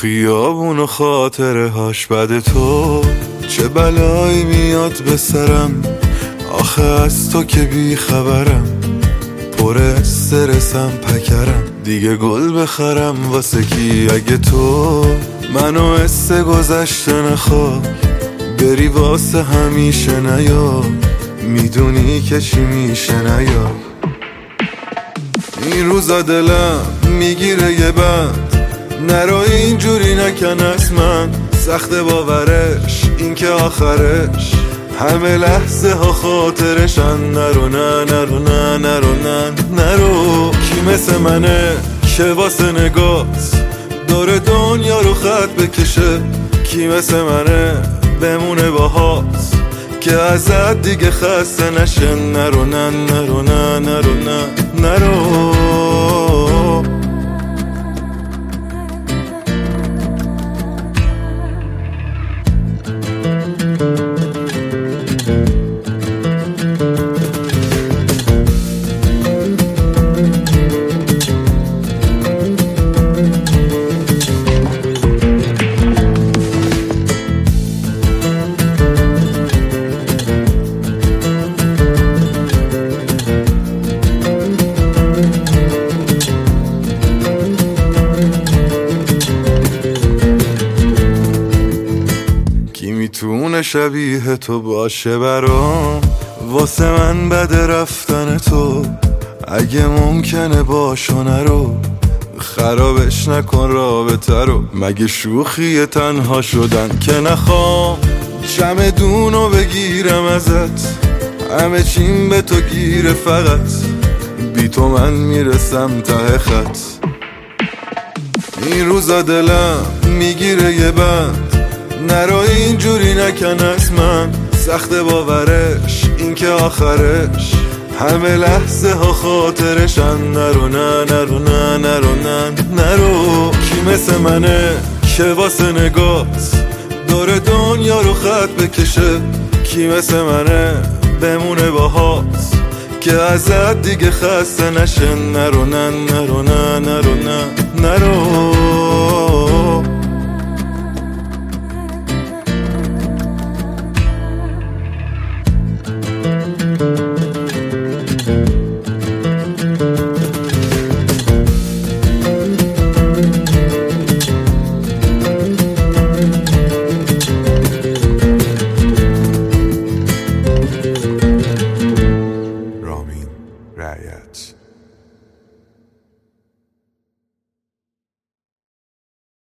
خیابون و خاطره هاش بد تو، چه بلایی میاد به سرم آخه از تو که بی خبرم. پر استرسم پکرم دیگه گل بخرم واسه کی؟ اگه تو منو حس گذشته نخوای بری واسه همیشه نیا، میدونی که چی میشه نیا. این روزا دلم میگیره یه بند، نرو اینجوری نکن از من، سخت باورش این که آخرش همه لحظه ها خاطرشن. نرو نه نرو نه نرو نه نرو. کی مثل منه که واسه نگاست دور دنیا رو خط بکشه؟ کی مثل منه بمونه باهات که ازت دیگه خسته نشه؟ نرو نه نرو نه نرو نه نرو. میتونه شبیه تو باشه برام، واسه من بد رفتن تو، اگه ممکنه باشو نرو، خرابش نکن رابطه رو. مگه شوخی تنها شدن که نخوام چمدونو بگیرم ازت، همه چیم به تو گیره فقط بی تو من میرسم ته خط. این روزا دلم میگیره یه بند، نرو اینجوری نکن از من، سخت باورش این که آخرش همه لحظه ها خاطرشن. نرو نه نرو نه نرو نه نرو. کی مثل منه که واسه نگاست دور دنیا رو خط بکشه؟ کی مثل منه بمونه باهات که ازت دیگه خسته نشه؟ نرو نه نرو نه نرو نه